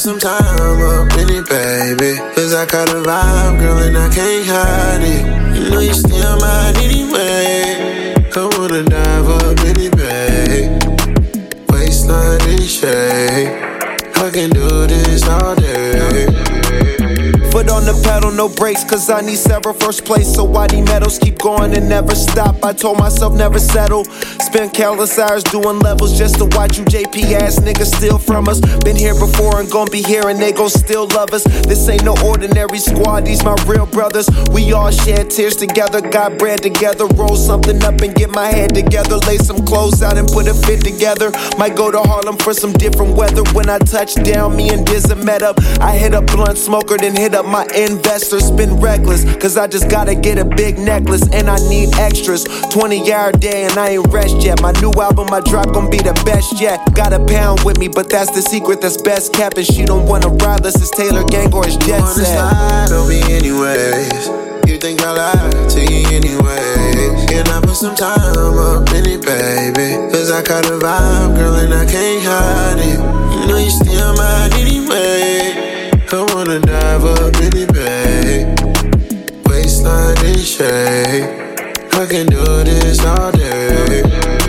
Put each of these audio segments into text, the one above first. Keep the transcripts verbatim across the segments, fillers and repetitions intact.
some time up in it, baby. Cause I caught a vibe, girl, and I can't hide it. You know you still mine anyway. I wanna dive up in it, babe. Waistline in shade. I can do this all day. Foot on the pedal, no brakes, cause I need several first place. So why these medals keep going and never stop? I told myself never settle. Spent countless hours doing levels just to watch you J P ass niggas steal from us. Been here before and gon' be here and they gon' still love us. This ain't no ordinary squad, these my real brothers. We all shed tears together, got bread together. Roll something up and get my head together. Lay some clothes out and put a fit together. Might go to Harlem for some different weather. When I touch down, me and Dizza met up. I hit a blunt smoker, then hit up my investors. Been reckless, cause I just gotta get a big necklace and I need extras. twenty hour day and I ain't rest yet. My new album I drop gon' be the best yet. Got a pound with me, but that's the secret that's best kept. And she don't wanna ride unless it's Taylor Gang or it's Jet Set. You wanna slide on me anyways. You think I lie to you anyways. Can I put some time up in it, baby? Cause I caught a vibe, girl, and I can't hide it. You know you still mine anyway. I wanna dive up in it, babe. Waistline in shade. I can do this all day.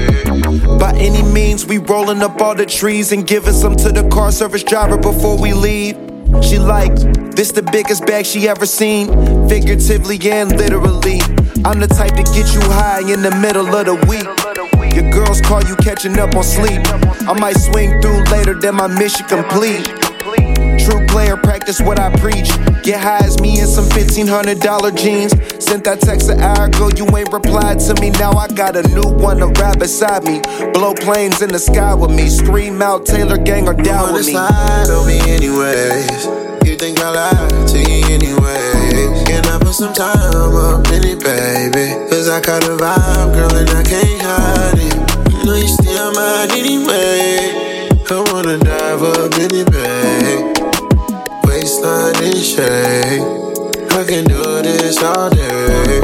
By any means, we rolling up all the trees and giving some to the car service driver before we leave. She like, this the biggest bag she ever seen, figuratively and literally. I'm the type to get you high in the middle of the week. Your girls call you catching up on sleep. I might swing through later, then my mission complete. True player, practice what I preach. Get high as me in some fifteen hundred dollar jeans. Sent that text an hour ago, you ain't replied to me. Now I got a new one to ride beside me. Blow planes in the sky with me. Scream out Taylor Gang or down with me. You wanna slide on me anyways. You think I lie to you anyways. Can I put some time up in it, baby? Cause I caught a vibe, girl, and I can't hide it. You know you still mine anyway. I wanna dive up in it, babe. Waistline in shade. I can do this all day.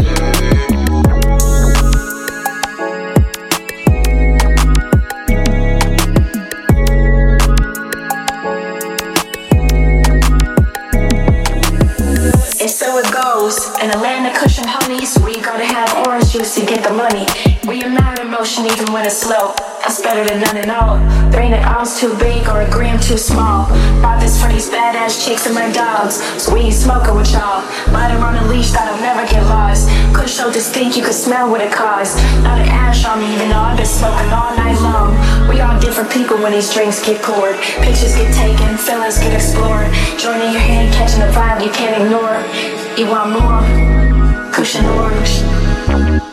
And so it goes. In a land of cushion honeys, where you gotta have orange juice to get the money. Where you're not in motion even when it's slow. That's better than none at all. There ain't an ounce too big or a gram too small. Bought this for these badass chicks and my dogs. So we ain't smoking with y'all. Let him on a leash that'll never get lost. Kush so distinct you could smell what it caused. Not an ash on me even though I've been smoking all night long. We all different people when these drinks get poured. Pictures get taken, feelings get explored. Joining your hand, catching a vibe you can't ignore. You want more? Kush and orange.